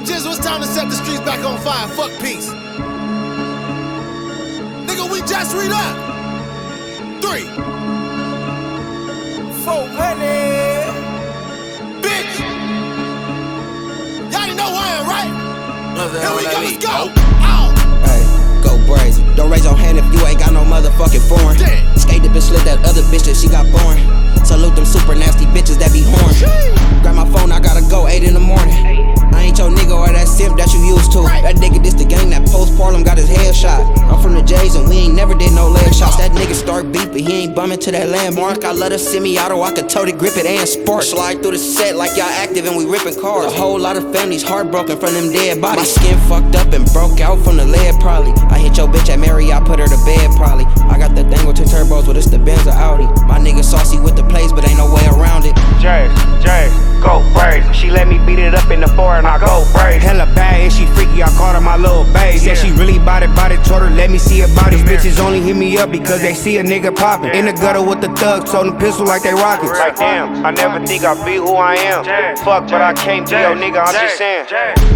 Jizzle, it's time to set the streets back on fire. Fuck peace. Nigga, we just read up. 3, 400. Bitch. Y'all didn't know who I am, right? Here we go, let's go. Hey, go brazy. Don't raise your hand if you ain't got no motherfucking foreign. Skate dip and slip that other bitch that she got born. Salute them super nasty bitches that be horned. Grab my phone, I gotta go 8 in the morning. I ain't your nigga or that simp that you used to. That nigga this the gang that post-Parlem got his head shot. I'm from the J's and we ain't never did no leg shots. That nigga start beeping, he ain't bumming to that landmark. I let her semi-auto, I could tote it, grip it and sport. Slide through the set like y'all active and we ripping cars. A whole lot of families heartbroken from them dead bodies. My skin fucked up and broke out from the lead probably. I hit your bitch at Mary, I put her to bed probably. I got the thing with 2 turbos, but it's the Benz or Audi. My nigga saucy with the plays, but ain't no way around it. Jazz, go crazy. She let me beat it up in the 4 and I go crazy. Hella bad and she freaky, I called her my little babe. Said she really bout it, told her let me see her body. Bitches only hit me up because they see a nigga poppin'. In the gutter with the thugs, told them pistol like they rockets. Like damn, I never think I'll be who I am. Fuck, but I can't be your nigga, I'm just saying.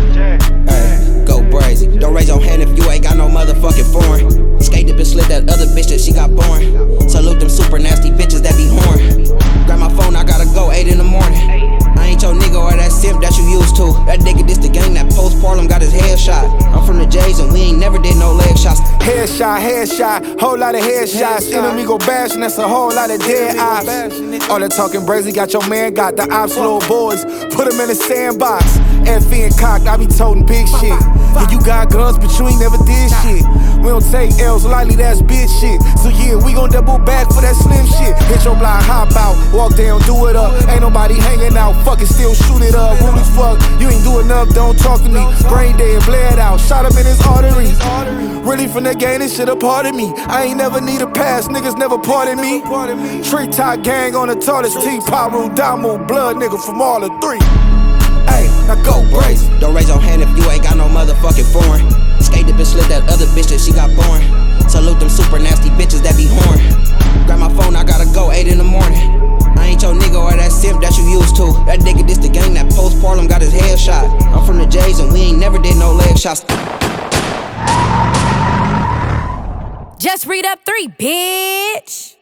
Hey, go brazy. Don't raise your hand if you ain't got no motherfucking foreign. Skate dip and slip that other bitch that she got born. Salute them super nasty bitches that be horned. Grab my phone, I gotta go 8 in the morning. I ain't your nigga or that simp that you used to. That nigga this the gang that post-Parlem got his head shot. I'm from the J's and we ain't never did no leg shots. Headshot, whole lot of headshots. Enemy go bashing, that's a whole lot of dead ops. All that talking brazy, got your man, got the ops, little boys. Put him in a sandbox. FE and cocked, I be toting big shit. And you got guns, but you ain't never did shit. We don't take L's lightly, that's bitch shit. So yeah, we gon' double back for that slim shit. Hit your block, hop out, walk down, do it up. Ain't nobody hanging out, fucking still shoot it up. Rude as fuck, you ain't doing enough, don't talk to me. Brain dead, bled out, shot him in his arteries. Really from the game, this shit a part of me. I ain't never need a pass, niggas never parted me. Treetop gang on the tallest team, Paru, Damu, blood nigga from all the 3. Hey, now go brazy. Don't raise your hand if you ain't got no motherfucking foreign. Skate dip and slip that other bitch that she got born. Salute them super nasty bitches that be horned. Grab my phone, I gotta go 8 in the morning. I ain't your nigga or that simp that you used to. That nigga this the gang that post-Parlem got his head shot. I'm from the J's and we ain't never did no leg shots. Just read up 3, bitch.